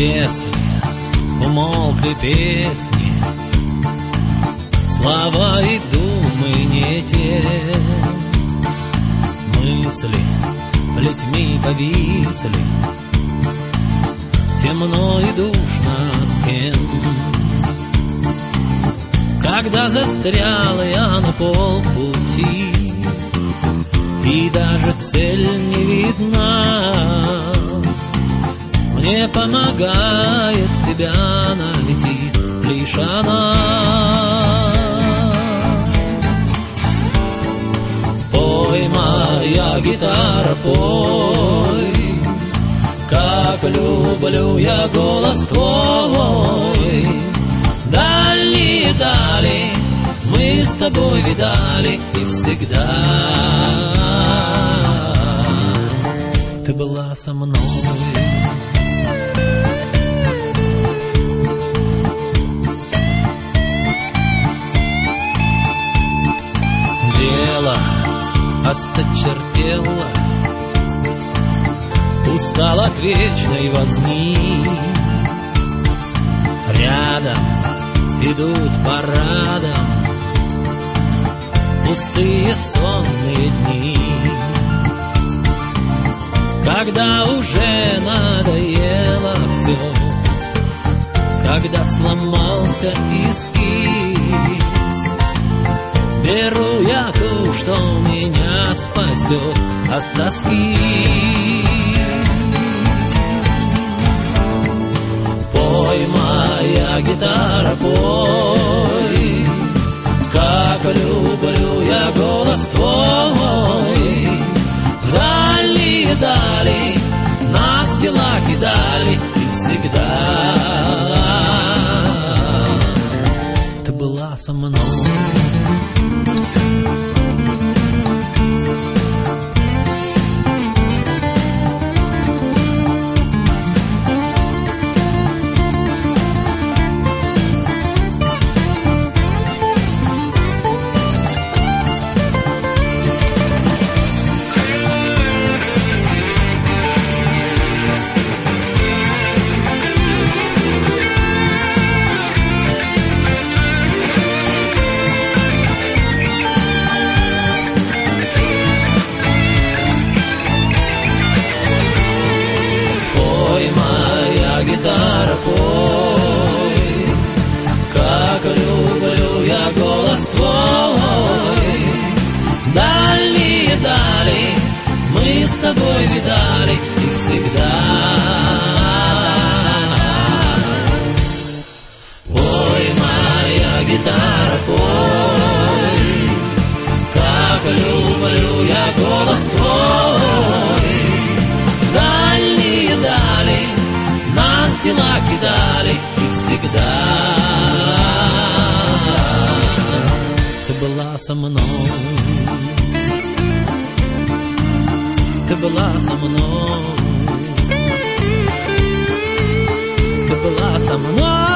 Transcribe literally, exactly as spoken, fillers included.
Если умолкли песни, слова и думы не те, мысли плетьми повисли, темно и душно от стен. Когда застрял я на полпути, и даже цель не видна, мне помогает себя найти лишь она. Пой, моя гитара, пой, как люблю я голос твой. Дальние дали мы с тобой видали, и всегда ты была со мной. Дело осточертело, устал от вечной возни. Рядом идут парадом пустые сонные дни. Когда уже надоело все, когда сломался эскиз, беру я ту, что меня спасет от тоски. Пой, моя гитара, пой, как люблю я голос твой. В дальние дали нас дела кидали, и всегда ты была со мной. Гитара, пой, как люблю я голос твой. Дальние дали мы с тобой видали, и всегда. Пой, моя гитара, пой, как люблю я голос твой. Дальние дали нас дела кидали, и всегда ты была со мной. Ты была со мной. Ты была со мной.